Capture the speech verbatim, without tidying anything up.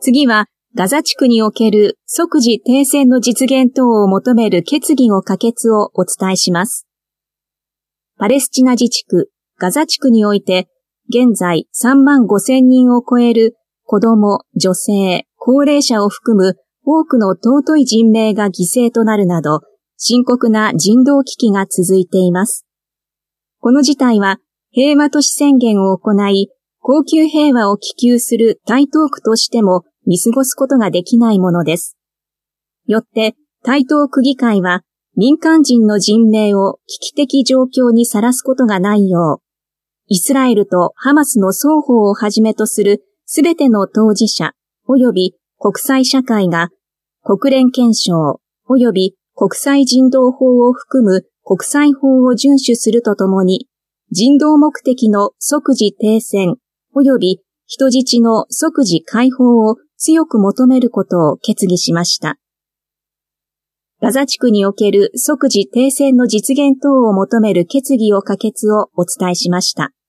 次は、ガザ地区における即時停戦の実現等を求める決議を可決をお伝えします。パレスチナ自治区、ガザ地区において、現在さんまんごせんにんを超える子供、女性、高齢者を含む多くの尊い人命が犠牲となるなど、深刻な人道危機が続いています。この事態は平和都市宣言を行い、恒久平和を希求する台東区としても見過ごすことができないものです。よって、台東区議会は民間人の人命を危機的状況にさらすことがないよう、イスラエルとハマスの双方をはじめとするすべての当事者及び国際社会が国連憲章及び国際人道法を含む国際法を遵守するとともに、人道目的の即時停戦及び人質の即時解放を強く求めることを決議しました。ガザ地区における即時停戦の実現等を求める決議を可決をお伝えしました。